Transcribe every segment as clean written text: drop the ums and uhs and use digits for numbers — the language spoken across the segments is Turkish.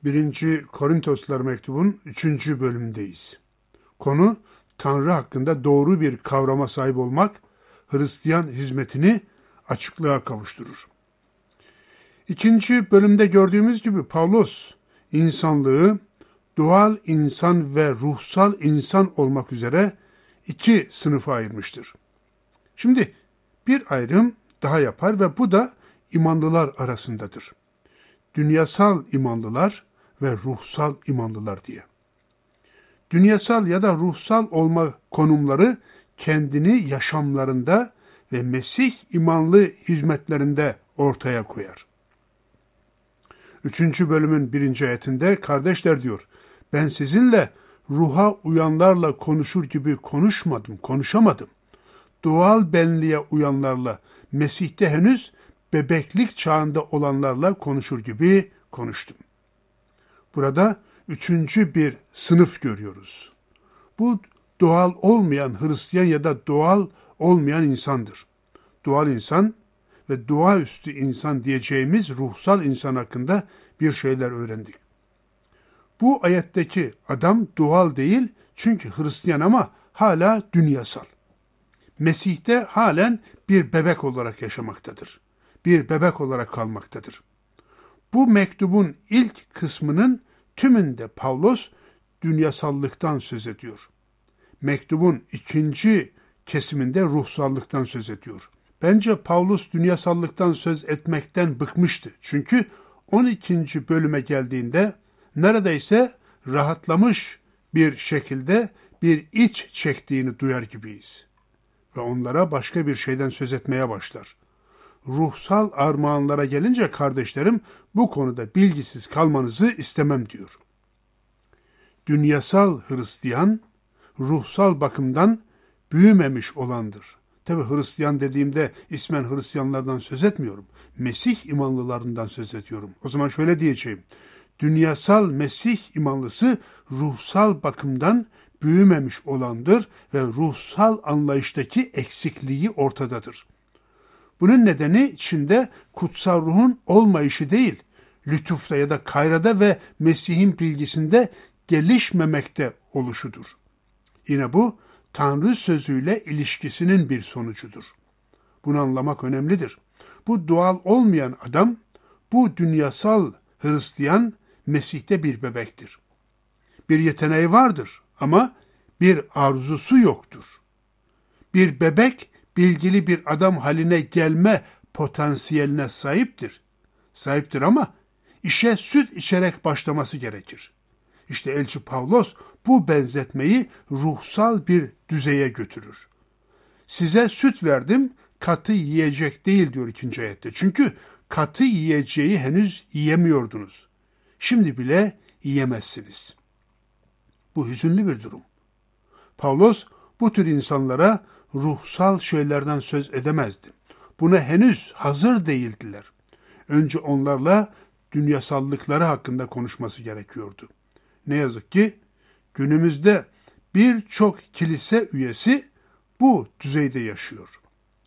1. Korintoslar mektubun 3. bölümündeyiz. Konu Tanrı hakkında doğru bir kavrama sahip olmak, Hristiyan hizmetini açıklığa kavuşturur. 2. bölümde gördüğümüz gibi Pavlos insanlığı doğal insan ve ruhsal insan olmak üzere 2 sınıfa ayırmıştır. Şimdi bir ayrım daha yapar ve bu da imanlılar arasındadır. Dünyasal imanlılar ve ruhsal imanlılar diye. Dünyasal ya da ruhsal olma konumları kendini yaşamlarında ve Mesih imanlı hizmetlerinde ortaya koyar. 3. bölümün 1. ayetinde kardeşler diyor, ben sizinle ruha uyanlarla konuşur gibi konuşamadım. Doğal benliğe uyanlarla, Mesih'te henüz bebeklik çağında olanlarla konuşur gibi konuştum. Burada 3. bir sınıf görüyoruz. Bu doğal olmayan Hristiyan ya da doğal olmayan insandır. Doğal insan ve doğaüstü insan diyeceğimiz ruhsal insan hakkında bir şeyler öğrendik. Bu ayetteki adam doğal değil çünkü Hristiyan ama hala dünyasal. Mesih'te halen bir bebek olarak yaşamaktadır. Bir bebek olarak kalmaktadır. Bu mektubun ilk kısmının tümünde Pavlos dünyasallıktan söz ediyor. Mektubun 2. kesiminde ruhsallıktan söz ediyor. Bence Pavlos dünyasallıktan söz etmekten bıkmıştı. Çünkü 12. bölüme geldiğinde neredeyse rahatlamış bir şekilde bir iç çektiğini duyar gibiyiz. Ve onlara başka bir şeyden söz etmeye başlar. Ruhsal armağanlara gelince kardeşlerim bu konuda bilgisiz kalmanızı istemem diyor. Dünyasal Hristiyan ruhsal bakımdan büyümemiş olandır. Tabi Hristiyan dediğimde ismen Hristiyanlardan söz etmiyorum. Mesih imanlılarından söz ediyorum. O zaman şöyle diyeceğim. Dünyasal Mesih imanlısı ruhsal bakımdan büyümemiş olandır ve ruhsal anlayıştaki eksikliği ortadadır. Bunun nedeni içinde kutsal ruhun olmayışı değil, lütufta ya da kayrada ve Mesih'in bilgisinde gelişmemekte oluşudur. Yine bu Tanrı sözüyle ilişkisinin bir sonucudur. Bunu anlamak önemlidir. Bu doğal olmayan adam, bu dünyasal Hristiyan Mesih'te bir bebektir. Bir yeteneği vardır ama bir arzusu yoktur. Bir bebek bilgili bir adam haline gelme potansiyeline sahiptir ama işe süt içerek başlaması gerekir. İşte elçi Pavlos bu benzetmeyi ruhsal bir düzeye götürür. Size süt verdim, katı yiyecek değil diyor 2. ayette. Çünkü katı yiyeceği henüz yiyemiyordunuz. Şimdi bile yiyemezsiniz. Bu hüzünlü bir durum. Pavlos bu tür insanlara ruhsal şeylerden söz edemezdi. Buna henüz hazır değildiler. Önce onlarla dünyasallıkları hakkında konuşması gerekiyordu. Ne yazık ki günümüzde birçok kilise üyesi bu düzeyde yaşıyor.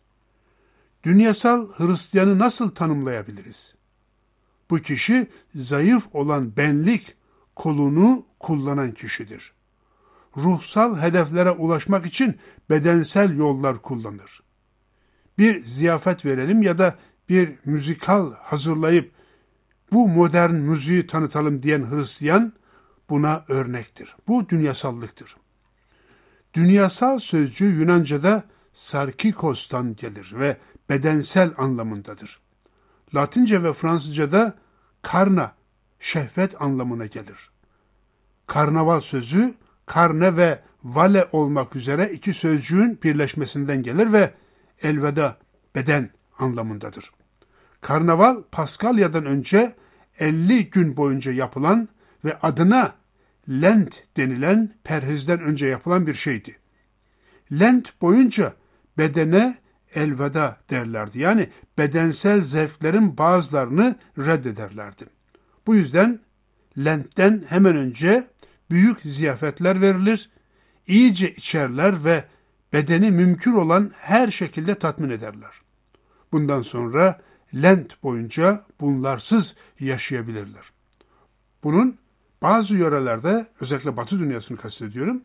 Dünyasal Hristiyanı nasıl tanımlayabiliriz? Bu kişi zayıf olan benlik kolunu kullanan kişidir. Ruhsal hedeflere ulaşmak için bedensel yollar kullanır. Bir ziyafet verelim ya da bir müzikal hazırlayıp bu modern müziği tanıtalım diyen Hristiyan buna örnektir. Bu dünyasallıktır. Dünyasal sözcüğü Yunanca'da sarkikos'tan gelir ve bedensel anlamındadır. Latince ve Fransızca'da karna, şehvet anlamına gelir. Karnaval sözü karne ve vale olmak üzere 2 sözcüğün birleşmesinden gelir ve elveda, beden anlamındadır. Karnaval Paskalya'dan önce 50 gün boyunca yapılan ve adına Lent denilen perhizden önce yapılan bir şeydi. Lent boyunca bedene elveda derlerdi. Yani bedensel zevklerin bazılarını reddederlerdi. Bu yüzden Lent'ten hemen önce büyük ziyafetler verilir, iyice içerler ve bedeni mümkün olan her şekilde tatmin ederler. Bundan sonra Lent boyunca bunlarsız yaşayabilirler. Bunun bazı yörelerde, özellikle Batı dünyasını kastediyorum,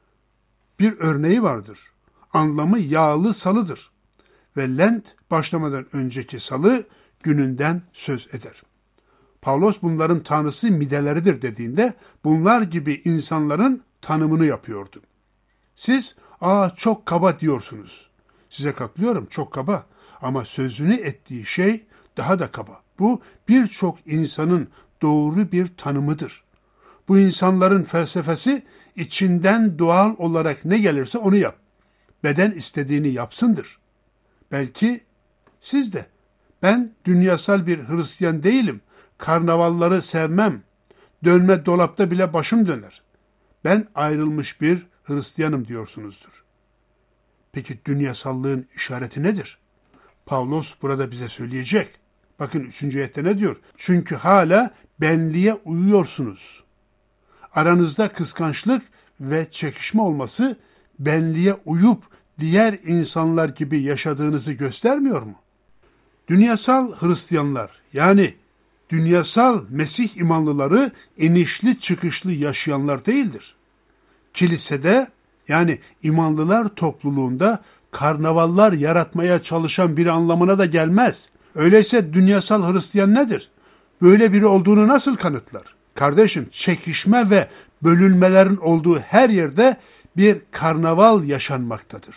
bir örneği vardır. Anlamı yağlı salıdır. Ve Lent başlamadan önceki salı gününden söz eder. Pavlos bunların tanrısı mideleridir dediğinde bunlar gibi insanların tanımını yapıyordu. Siz çok kaba diyorsunuz. Size katılıyorum, çok kaba. Ama sözünü ettiği şey daha da kaba. Bu birçok insanın doğru bir tanımıdır. Bu insanların felsefesi içinden doğal olarak ne gelirse onu yap. Beden istediğini yapsındır. Belki siz de. Ben dünyasal bir Hristiyan değilim. Karnavalları sevmem. Dönme dolapta bile başım döner. Ben ayrılmış bir Hristiyanım diyorsunuzdur. Peki dünyasallığın işareti nedir? Pavlos burada bize söyleyecek. Bakın 3. ayette ne diyor? Çünkü hala benliğe uyuyorsunuz. Aranızda kıskançlık ve çekişme olması benliğe uyup diğer insanlar gibi yaşadığınızı göstermiyor mu? Dünyasal Hristiyanlar, yani dünyasal Mesih imanlıları inişli çıkışlı yaşayanlar değildir. Kilisede, yani imanlılar topluluğunda karnavallar yaratmaya çalışan biri anlamına da gelmez. Öyleyse dünyasal Hristiyan nedir? Böyle biri olduğunu nasıl kanıtlar? Kardeşim, çekişme ve bölünmelerin olduğu her yerde bir karnaval yaşanmaktadır.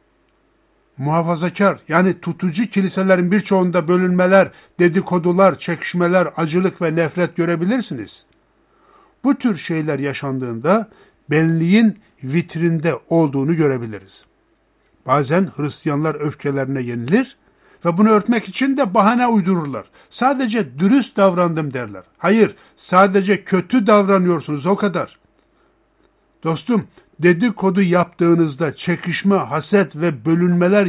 Muhafazakar, yani tutucu kiliselerin birçoğunda bölünmeler, dedikodular, çekişmeler, acılık ve nefret görebilirsiniz. Bu tür şeyler yaşandığında benliğin vitrinde olduğunu görebiliriz. Bazen Hristiyanlar öfkelerine yenilir ve bunu örtmek için de bahane uydururlar. Sadece dürüst davrandım derler. Hayır, sadece kötü davranıyorsunuz, o kadar. Dostum, dedikodu yaptığınızda, çekişme, haset ve bölünmeler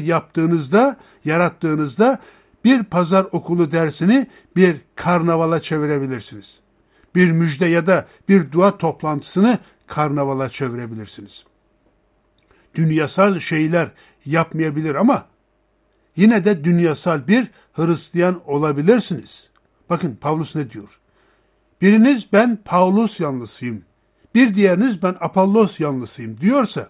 yarattığınızda bir pazar okulu dersini bir karnavala çevirebilirsiniz. Bir müjde ya da bir dua toplantısını karnavala çevirebilirsiniz. Dünyasal şeyler yapmayabilir ama yine de dünyasal bir Hristiyan olabilirsiniz. Bakın Pavlus ne diyor? Biriniz ben Pavlus yanlısıyım, bir diğeriniz ben Apollos yanlısıyım diyorsa,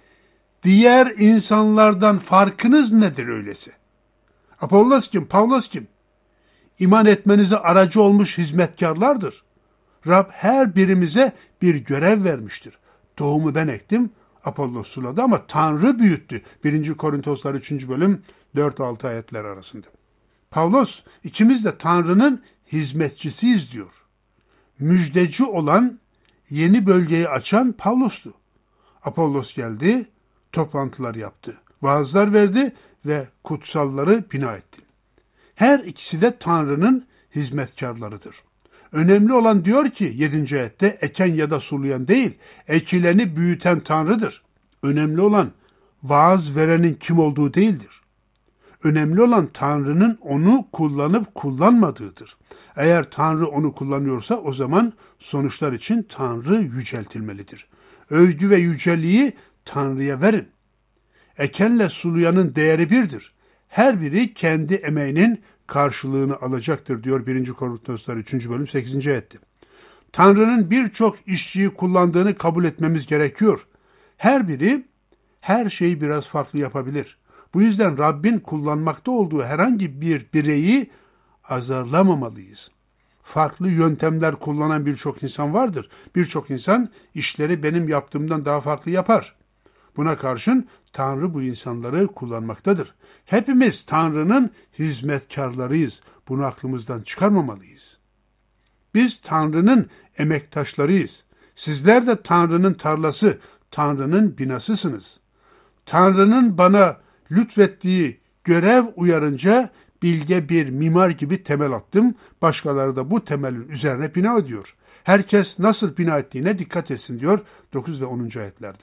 diğer insanlardan farkınız nedir öyleyse? Apollos kim? Pavlus kim? İman etmenize aracı olmuş hizmetkarlardır. Rab her birimize bir görev vermiştir. Tohumu ben ektim, Apollos suladı ama Tanrı büyüttü. 1. Korintoslar 3. bölüm 4-6 ayetler arasında. Pavlos, ikimiz de Tanrı'nın hizmetçisiyiz diyor. Müjdeci olan, yeni bölgeyi açan Pavlos'tu. Apollos geldi, toplantılar yaptı, vaazlar verdi ve kutsalları bina etti. Her ikisi de Tanrı'nın hizmetkarlarıdır. Önemli olan diyor ki 7. ayette eken ya da sulayan değil, ekileni büyüten Tanrı'dır. Önemli olan vaaz verenin kim olduğu değildir. Önemli olan Tanrı'nın onu kullanıp kullanmadığıdır. Eğer Tanrı onu kullanıyorsa o zaman sonuçlar için Tanrı yüceltilmelidir. Övgü ve yüceliği Tanrı'ya verin. Ekenle sulayanın değeri birdir. Her biri kendi emeğinin karşılığını alacaktır diyor 1. Korintoslar 3. bölüm 8. ayette. Tanrı'nın birçok işçiyi kullandığını kabul etmemiz gerekiyor. Her biri her şeyi biraz farklı yapabilir. Bu yüzden Rabbin kullanmakta olduğu herhangi bir bireyi azarlamamalıyız. Farklı yöntemler kullanan birçok insan vardır. Birçok insan işleri benim yaptığımdan daha farklı yapar. Buna karşın Tanrı bu insanları kullanmaktadır. Hepimiz Tanrı'nın hizmetkarlarıyız. Bunu aklımızdan çıkarmamalıyız. Biz Tanrı'nın emektaşlarıyız. Sizler de Tanrı'nın tarlası, Tanrı'nın binasısınız. Tanrı'nın bana lütfettiği görev uyarınca bilge bir mimar gibi temel attım. Başkaları da bu temelin üzerine bina ediyor. Herkes nasıl bina ettiğine dikkat etsin diyor 9 ve 10. ayetlerde.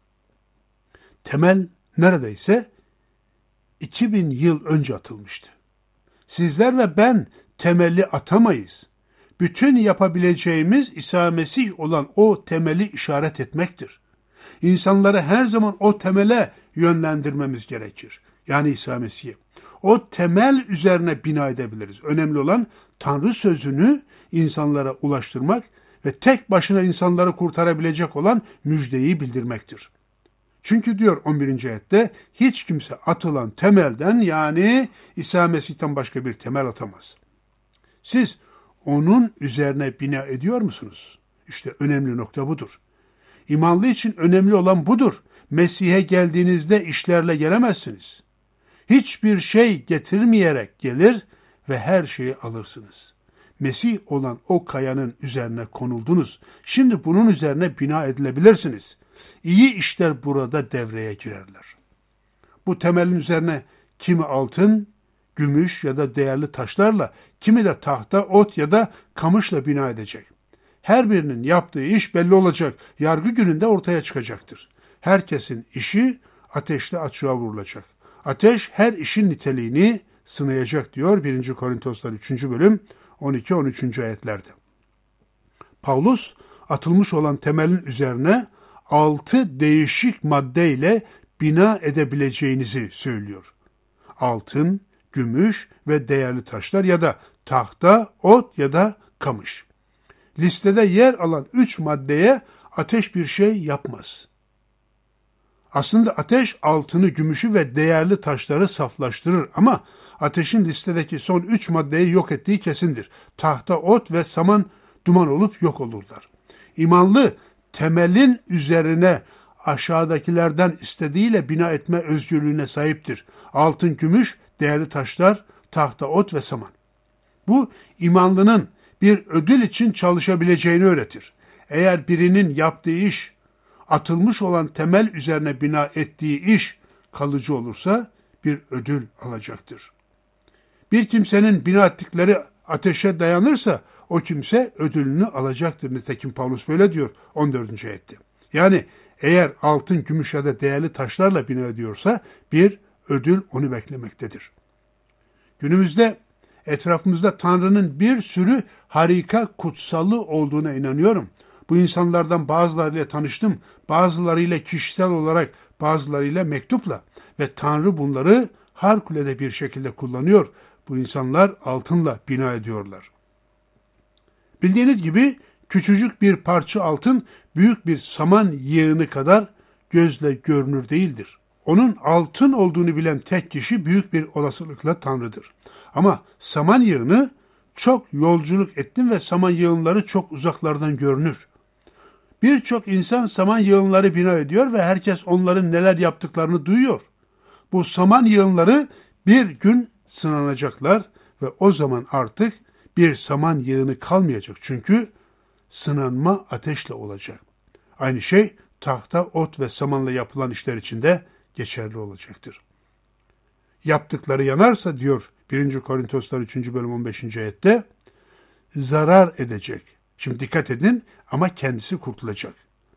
Temel neredeyse 2000 yıl önce atılmıştı. Sizler ve ben temeli atamayız. Bütün yapabileceğimiz İsa Mesih olan o temeli işaret etmektir. İnsanları her zaman o temele yönlendirmemiz gerekir. Yani İsa Mesih'e. O temel üzerine bina edebiliriz. Önemli olan Tanrı sözünü insanlara ulaştırmak ve tek başına insanları kurtarabilecek olan müjdeyi bildirmektir. Çünkü diyor 11. ayette, hiç kimse atılan temelden, yani İsa Mesih'ten başka bir temel atamaz. Siz onun üzerine bina ediyor musunuz? İşte önemli nokta budur. İmanlı için önemli olan budur. Mesih'e geldiğinizde işlerle gelemezsiniz. Hiçbir şey getirmeyerek gelir ve her şeyi alırsınız. Mesih olan o kayanın üzerine konuldunuz. Şimdi bunun üzerine bina edilebilirsiniz. İyi işler burada devreye girerler. Bu temelin üzerine kimi altın, gümüş ya da değerli taşlarla, kimi de tahta, ot ya da kamışla bina edecek. Her birinin yaptığı iş belli olacak. Yargı gününde ortaya çıkacaktır. Herkesin işi ateşle açığa vurulacak. Ateş her işin niteliğini sınayacak diyor 1. Korintoslar 3. bölüm 12-13. ayetlerde. Pavlus atılmış olan temelin üzerine 6 değişik maddeyle bina edebileceğinizi söylüyor. Altın, gümüş ve değerli taşlar ya da tahta, ot ya da kamış. Listede yer alan 3 maddeye ateş bir şey yapmaz. Aslında ateş altını, gümüşü ve değerli taşları saflaştırır ama ateşin listedeki son 3 maddeyi yok ettiği kesindir. Tahta, ot ve saman duman olup yok olurlar. İmanlı temelin üzerine aşağıdakilerden istediğiyle bina etme özgürlüğüne sahiptir. Altın, gümüş, değerli taşlar, tahta, ot ve saman. Bu imanlının bir ödül için çalışabileceğini öğretir. Eğer birinin yaptığı iş, atılmış olan temel üzerine bina ettiği iş kalıcı olursa bir ödül alacaktır. Bir kimsenin bina ettikleri ateşe dayanırsa o kimse ödülünü alacaktır. Nitekim Pavlus böyle diyor 14. ayette. Yani eğer altın, gümüş ya da değerli taşlarla bina ediyorsa bir ödül onu beklemektedir. Günümüzde etrafımızda Tanrı'nın bir sürü harika kutsalı olduğuna inanıyorum. Bu insanlardan bazılarıyla tanıştım, bazılarıyla kişisel olarak, bazılarıyla mektupla ve Tanrı bunları harikulade bir şekilde kullanıyor. Bu insanlar altınla bina ediyorlar. Bildiğiniz gibi küçücük bir parça altın büyük bir saman yığını kadar gözle görünür değildir. Onun altın olduğunu bilen tek kişi büyük bir olasılıkla Tanrı'dır. Ama saman yığını çok yolculuk ettim ve saman yığınları çok uzaklardan görünür. Birçok insan saman yığınları bina ediyor ve herkes onların neler yaptıklarını duyuyor. Bu saman yığınları bir gün sınanacaklar ve o zaman artık bir saman yığını kalmayacak. Çünkü sınanma ateşle olacak. Aynı şey tahta, ot ve samanla yapılan işler için de geçerli olacaktır. Yaptıkları yanarsa diyor 1. Korintoslar 3. bölüm 15. ayette zarar edecek. Şimdi dikkat edin ama kendisi kurtulacak.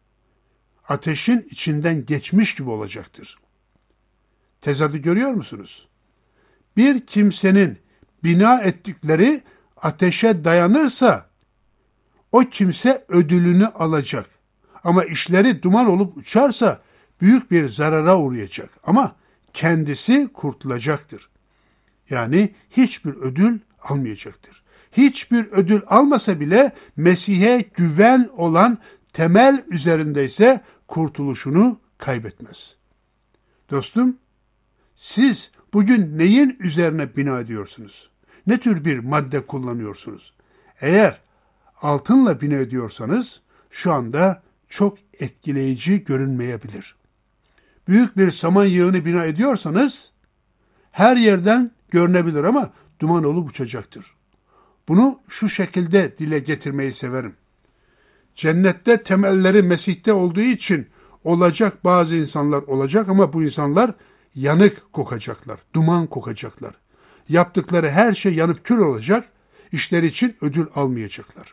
Ateşin içinden geçmiş gibi olacaktır. Tezadı görüyor musunuz? Bir kimsenin bina ettikleri ateşe dayanırsa o kimse ödülünü alacak. Ama işleri duman olup uçarsa büyük bir zarara uğrayacak. Ama kendisi kurtulacaktır. Yani hiçbir ödül almayacaktır. Hiçbir ödül almasa bile Mesih'e güven olan temel üzerindeyse kurtuluşunu kaybetmez. Dostum, siz bugün neyin üzerine bina ediyorsunuz? Ne tür bir madde kullanıyorsunuz? Eğer altınla bina ediyorsanız şu anda çok etkileyici görünmeyebilir. Büyük bir saman yığını bina ediyorsanız her yerden görünebilir ama duman olup uçacaktır. Bunu şu şekilde dile getirmeyi severim. Cennette temelleri Mesih'te olduğu için olacak bazı insanlar olacak ama bu insanlar yanık kokacaklar, duman kokacaklar. Yaptıkları her şey yanıp kül olacak, işleri için ödül almayacaklar.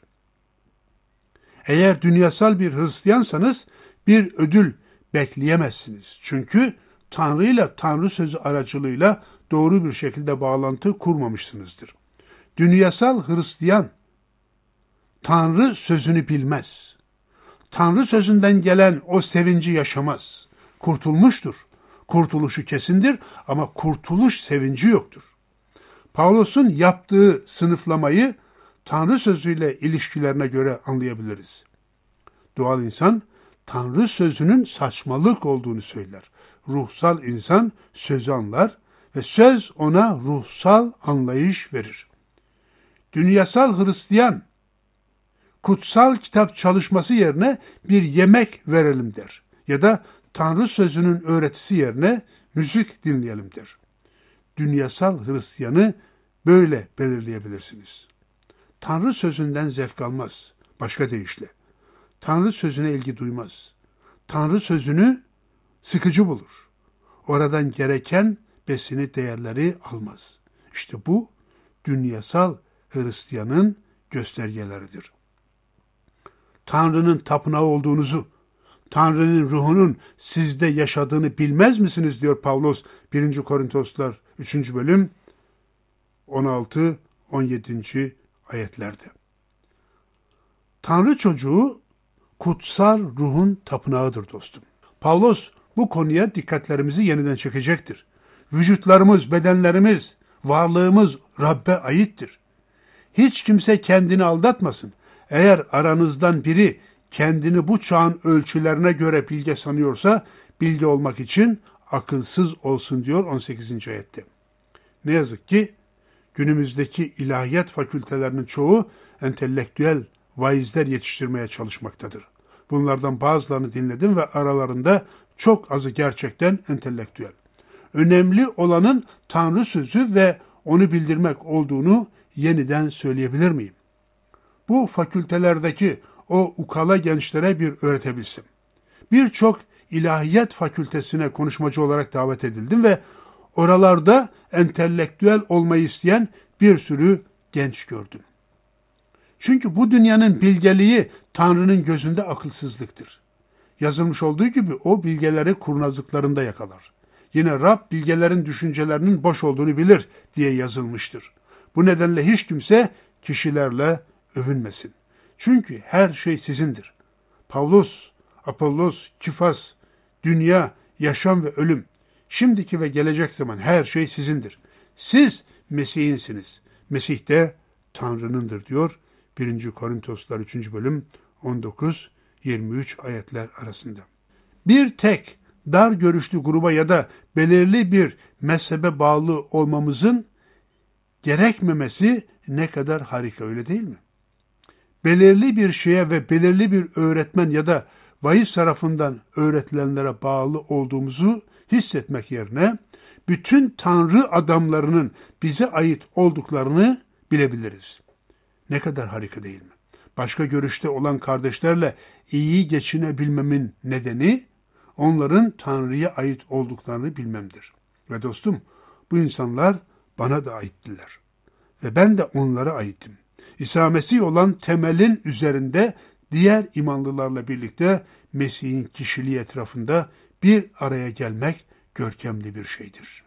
Eğer dünyasal bir Hristiyansanız bir ödül bekleyemezsiniz. Çünkü Tanrı ile Tanrı sözü aracılığıyla doğru bir şekilde bağlantı kurmamışsınızdır. Dünyasal Hristiyan Tanrı sözünü bilmez. Tanrı sözünden gelen o sevinci yaşamaz. Kurtulmuştur. Kurtuluşu kesindir ama kurtuluş sevinci yoktur. Pavlus'un yaptığı sınıflamayı Tanrı sözüyle ilişkilerine göre anlayabiliriz. Doğal insan Tanrı sözünün saçmalık olduğunu söyler. Ruhsal insan sözü anlar ve söz ona ruhsal anlayış verir. Dünyasal Hristiyan kutsal kitap çalışması yerine bir yemek verelim der. Ya da Tanrı sözünün öğretisi yerine müzik dinleyelim der. Dünyasal Hristiyanı böyle belirleyebilirsiniz. Tanrı sözünden zevk almaz. Başka deyişle. Tanrı sözüne ilgi duymaz. Tanrı sözünü sıkıcı bulur. Oradan gereken besini, değerleri almaz. İşte bu dünyasal Hristiyanın göstergeleridir. Tanrı'nın tapınağı olduğunuzu, Tanrı'nın ruhunun sizde yaşadığını bilmez misiniz diyor Pavlos 1. Korintoslar 3. bölüm 16-17. ayetlerde. Tanrı çocuğu kutsal ruhun tapınağıdır dostum. Pavlos bu konuya dikkatlerimizi yeniden çekecektir. Vücutlarımız, bedenlerimiz, varlığımız Rabbe aittir. Hiç kimse kendini aldatmasın. Eğer aranızdan biri kendini bu çağın ölçülerine göre bilge sanıyorsa, bilge olmak için akılsız olsun diyor 18. ayette. Ne yazık ki günümüzdeki ilahiyat fakültelerinin çoğu entelektüel vaizler yetiştirmeye çalışmaktadır. Bunlardan bazılarını dinledim ve aralarında çok azı gerçekten entelektüel. Önemli olanın Tanrı sözü ve onu bildirmek olduğunu yeniden söyleyebilir miyim? Bu fakültelerdeki o ukala gençlere bir öğretebilsem. Birçok ilahiyat fakültesine konuşmacı olarak davet edildim ve oralarda entelektüel olmayı isteyen bir sürü genç gördüm. Çünkü bu dünyanın bilgeliği Tanrı'nın gözünde akılsızlıktır. Yazılmış olduğu gibi o bilgeleri kurnazlıklarında yakalar. Yine Rab bilgelerin düşüncelerinin boş olduğunu bilir diye yazılmıştır. Bu nedenle hiç kimse kişilerle övünmesin. Çünkü her şey sizindir. Pavlos, Apollos, Kifas, dünya, yaşam ve ölüm, şimdiki ve gelecek zaman her şey sizindir. Siz Mesih'insiniz. Mesih de Tanrı'nındır diyor 1. Korintoslar 3. bölüm 19-23 ayetler arasında. Bir tek dar görüşlü gruba ya da belirli bir mezhebe bağlı olmamızın gerekmemesi ne kadar harika, öyle değil mi? Belirli bir şeye ve belirli bir öğretmen ya da vaiz tarafından öğretilenlere bağlı olduğumuzu hissetmek yerine bütün Tanrı adamlarının bize ait olduklarını bilebiliriz. Ne kadar harika değil mi? Başka görüşte olan kardeşlerle iyi geçinebilmemin nedeni onların Tanrı'ya ait olduklarını bilmemdir. Ve dostum, bu insanlar bana da aittiler. Ve ben de onlara aitim. İsa Mesih olan temelin üzerinde diğer imanlılarla birlikte Mesih'in kişiliği etrafında bir araya gelmek görkemli bir şeydir.